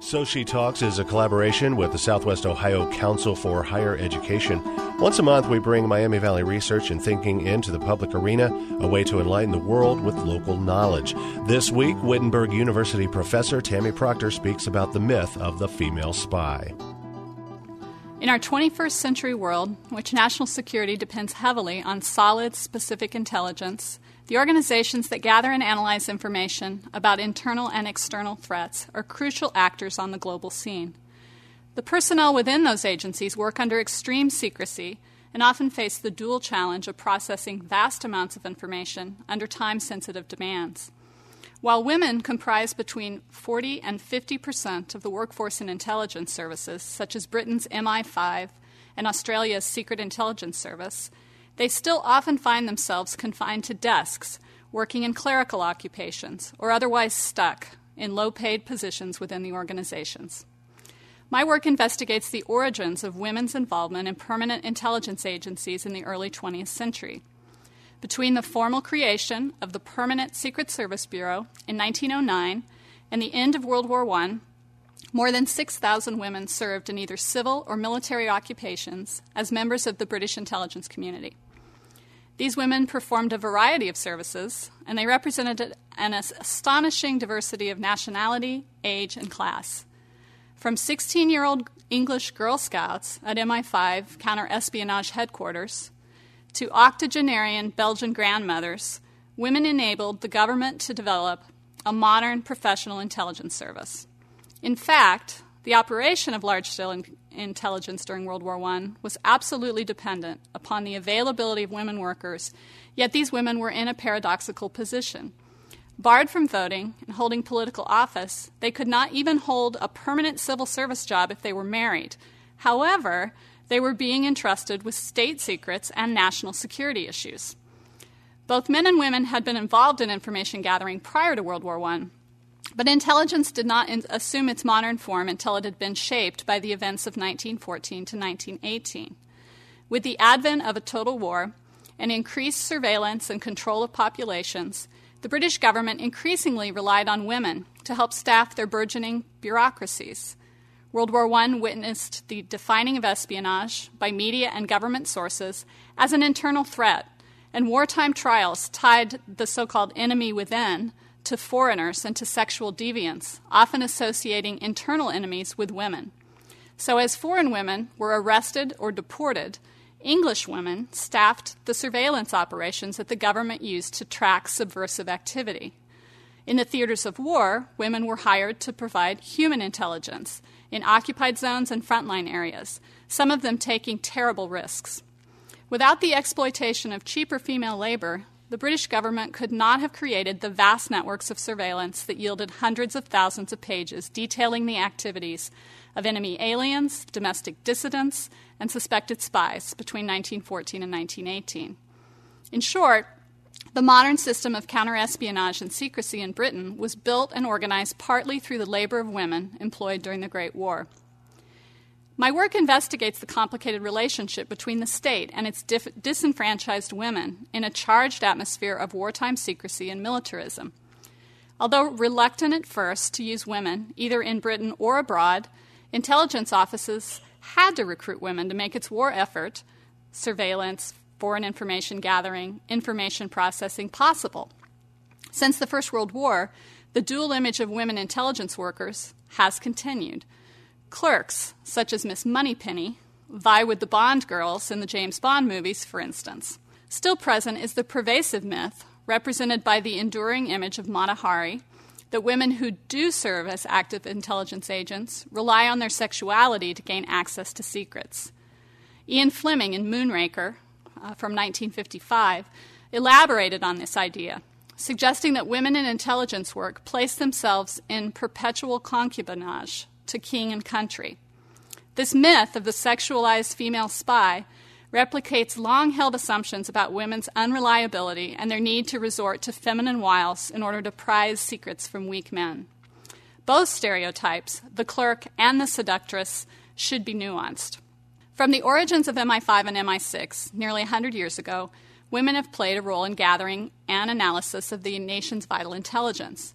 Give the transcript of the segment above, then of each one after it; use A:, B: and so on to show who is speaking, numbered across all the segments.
A: So She Talks is a collaboration with the Southwest Ohio Council for Higher Education. Once a month, we bring Miami Valley research and thinking into the public arena, a way to enlighten the world with local knowledge. This week, Wittenberg University professor Tammy Proctor speaks about the myth of the female spy.
B: In our 21st century world, in which national security depends heavily on solid, specific intelligence, the organizations that gather and analyze information about internal and external threats are crucial actors on the global scene. The personnel within those agencies work under extreme secrecy and often face the dual challenge of processing vast amounts of information under time-sensitive demands. While women comprise between 40 and 50% of the workforce in intelligence services, such as Britain's MI5 and Australia's Secret Intelligence Service, they still often find themselves confined to desks, working in clerical occupations, or otherwise stuck in low-paid positions within the organizations. My work investigates the origins of women's involvement in permanent intelligence agencies in the early 20th century. Between the formal creation of the Permanent Secret Service Bureau in 1909 and the end of World War I, more than 6,000 women served in either civil or military occupations as members of the British intelligence community. These women performed a variety of services, and they represented an astonishing diversity of nationality, age, and class. From 16-year-old English Girl Scouts at MI5 counter-espionage headquarters to octogenarian Belgian grandmothers, women enabled the government to develop a modern professional intelligence service. In fact, the operation of large-scale intelligence during World War I was absolutely dependent upon the availability of women workers, yet these women were in a paradoxical position. Barred from voting and holding political office, they could not even hold a permanent civil service job if they were married. However, they were being entrusted with state secrets and national security issues. Both men and women had been involved in information gathering prior to World War I, but intelligence did not assume its modern form until it had been shaped by the events of 1914 to 1918. With the advent of a total war and increased surveillance and control of populations, the British government increasingly relied on women to help staff their burgeoning bureaucracies. World War I witnessed the defining of espionage by media and government sources as an internal threat, and wartime trials tied the so-called enemy within to foreigners and to sexual deviance, often associating internal enemies with women. So as foreign women were arrested or deported, English women staffed the surveillance operations that the government used to track subversive activity. In the theaters of war, women were hired to provide human intelligence in occupied zones and frontline areas, some of them taking terrible risks. Without the exploitation of cheaper female labor, the British government could not have created the vast networks of surveillance that yielded hundreds of thousands of pages detailing the activities of enemy aliens, domestic dissidents, and suspected spies between 1914 and 1918. In short, the modern system of counterespionage and secrecy in Britain was built and organized partly through the labor of women employed during the Great War. My work investigates the complicated relationship between the state and its disenfranchised women in a charged atmosphere of wartime secrecy and militarism. Although reluctant at first to use women, either in Britain or abroad, intelligence offices had to recruit women to make its war effort, surveillance, foreign information gathering, information processing possible. Since the First World War, the dual image of women intelligence workers has continued. Clerks, such as Miss Moneypenny, vie with the Bond girls in the James Bond movies, for instance. Still present is the pervasive myth, represented by the enduring image of Mata Hari, that women who do serve as active intelligence agents rely on their sexuality to gain access to secrets. Ian Fleming in Moonraker, from 1955, elaborated on this idea, suggesting that women in intelligence work place themselves in perpetual concubinage to king and country. This myth of the sexualized female spy replicates long-held assumptions about women's unreliability and their need to resort to feminine wiles in order to prize secrets from weak men. Both stereotypes, the clerk and the seductress, should be nuanced. From the origins of MI5 and MI6, nearly 100 years ago, women have played a role in gathering and analysis of the nation's vital intelligence.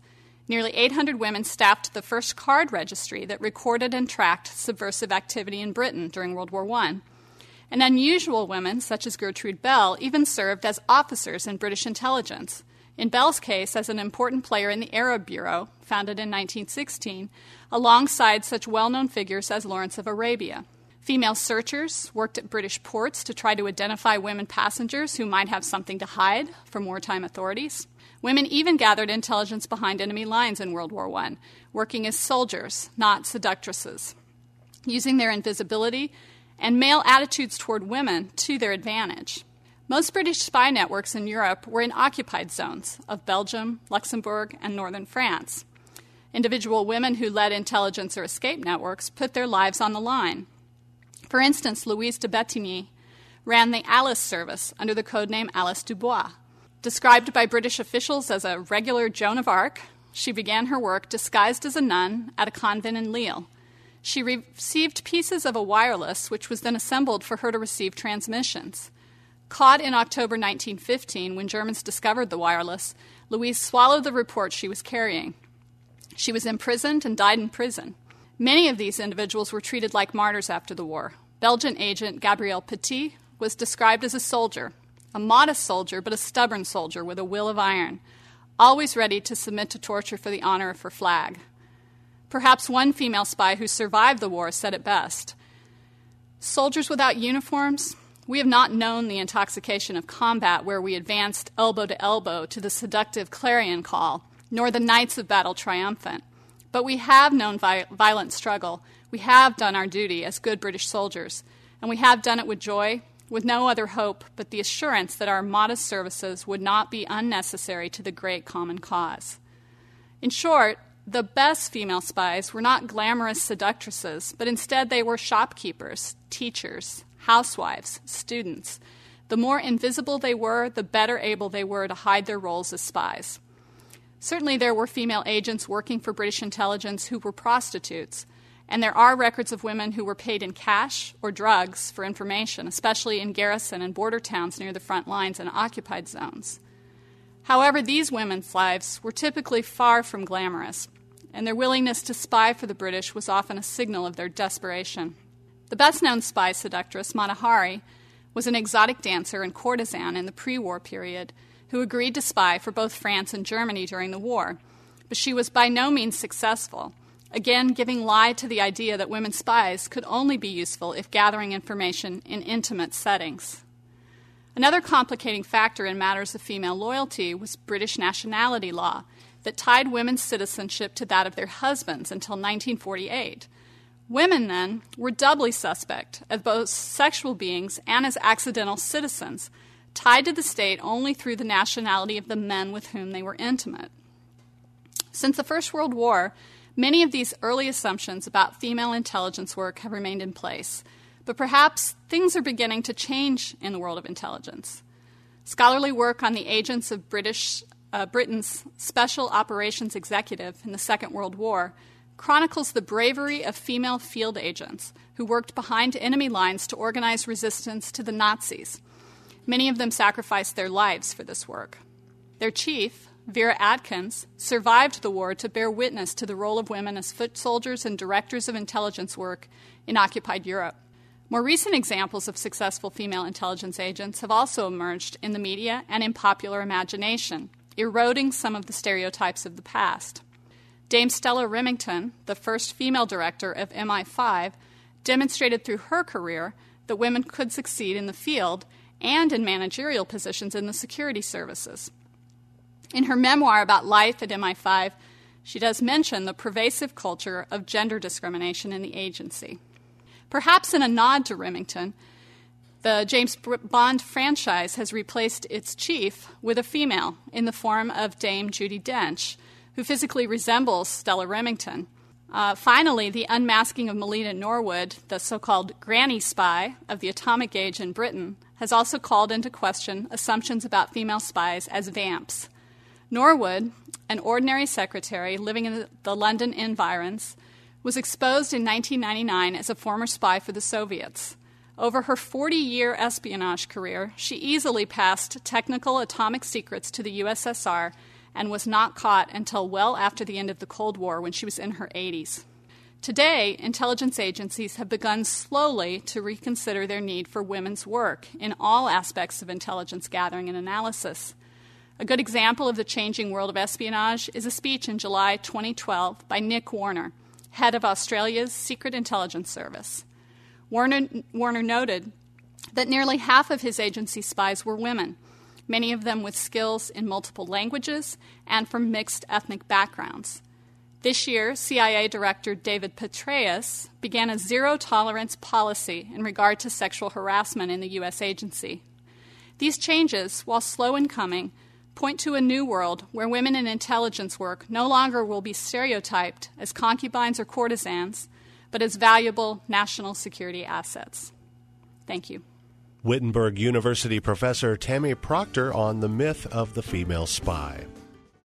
B: Nearly 800 women staffed the first card registry that recorded and tracked subversive activity in Britain during World War I. And unusual women, such as Gertrude Bell, even served as officers in British intelligence. In Bell's case, as an important player in the Arab Bureau, founded in 1916, alongside such well-known figures as Lawrence of Arabia. Female searchers worked at British ports to try to identify women passengers who might have something to hide from wartime authorities. Women even gathered intelligence behind enemy lines in World War I, working as soldiers, not seductresses, using their invisibility and male attitudes toward women to their advantage. Most British spy networks in Europe were in occupied zones of Belgium, Luxembourg, and northern France. Individual women who led intelligence or escape networks put their lives on the line. For instance, Louise de Bettigny ran the Alice service under the codename Alice Dubois. Described by British officials as a regular Joan of Arc, she began her work disguised as a nun at a convent in Lille. She received pieces of a wireless, which was then assembled for her to receive transmissions. Caught in October 1915, when Germans discovered the wireless, Louise swallowed the report she was carrying. She was imprisoned and died in prison. Many of these individuals were treated like martyrs after the war. Belgian agent Gabriel Petit was described as a soldier, a modest soldier, but a stubborn soldier with a will of iron, always ready to submit to torture for the honor of her flag. Perhaps one female spy who survived the war said it best: "Soldiers without uniforms, we have not known the intoxication of combat where we advanced elbow to elbow to the seductive clarion call, nor the nights of battle triumphant. But we have known violent struggle. We have done our duty as good British soldiers, and we have done it with joy, with no other hope but the assurance that our modest services would not be unnecessary to the great common cause." In short, the best female spies were not glamorous seductresses, but instead they were shopkeepers, teachers, housewives, students. The more invisible they were, the better able they were to hide their roles as spies. Certainly there were female agents working for British intelligence who were prostitutes, and there are records of women who were paid in cash or drugs for information, especially in garrison and border towns near the front lines and occupied zones. However, these women's lives were typically far from glamorous, and their willingness to spy for the British was often a signal of their desperation. The best-known spy seductress, Mata Hari, was an exotic dancer and courtesan in the pre-war period who agreed to spy for both France and Germany during the war, but she was by no means successful, again giving lie to the idea that women spies could only be useful if gathering information in intimate settings. Another complicating factor in matters of female loyalty was British nationality law that tied women's citizenship to that of their husbands until 1948. Women, then, were doubly suspect as both sexual beings and as accidental citizens, tied to the state only through the nationality of the men with whom they were intimate. Since the First World War, many of these early assumptions about female intelligence work have remained in place, but perhaps things are beginning to change in the world of intelligence. Scholarly work on the agents of Britain's Special Operations Executive in the Second World War chronicles the bravery of female field agents who worked behind enemy lines to organize resistance to the Nazis. Many of them sacrificed their lives for this work. Their chief, Vera Atkins, survived the war to bear witness to the role of women as foot soldiers and directors of intelligence work in occupied Europe. More recent examples of successful female intelligence agents have also emerged in the media and in popular imagination, eroding some of the stereotypes of the past. Dame Stella Remington, the first female director of MI5, demonstrated through her career that women could succeed in the field and in managerial positions in the security services. In her memoir about life at MI5, she does mention the pervasive culture of gender discrimination in the agency. Perhaps in a nod to Remington, the James Bond franchise has replaced its chief with a female in the form of Dame Judi Dench, who physically resembles Stella Remington. Finally, the unmasking of Melina Norwood, the so-called granny spy of the atomic age in Britain, has also called into question assumptions about female spies as vamps. Norwood, an ordinary secretary living in the London environs, was exposed in 1999 as a former spy for the Soviets. Over her 40-year espionage career, she easily passed technical atomic secrets to the USSR and was not caught until well after the end of the Cold War when she was in her 80s. Today, intelligence agencies have begun slowly to reconsider their need for women's work in all aspects of intelligence gathering and analysis. A good example of the changing world of espionage is a speech in July 2012 by Nick Warner, head of Australia's Secret Intelligence Service. Warner noted that nearly half of his agency's spies were women, many of them with skills in multiple languages and from mixed ethnic backgrounds. This year, CIA Director David Petraeus began a zero-tolerance policy in regard to sexual harassment in the U.S. agency. These changes, while slow in coming, point to a new world where women in intelligence work no longer will be stereotyped as concubines or courtesans, but as valuable national security assets. Thank you.
A: Wittenberg University professor Tammy Proctor on the myth of the female spy.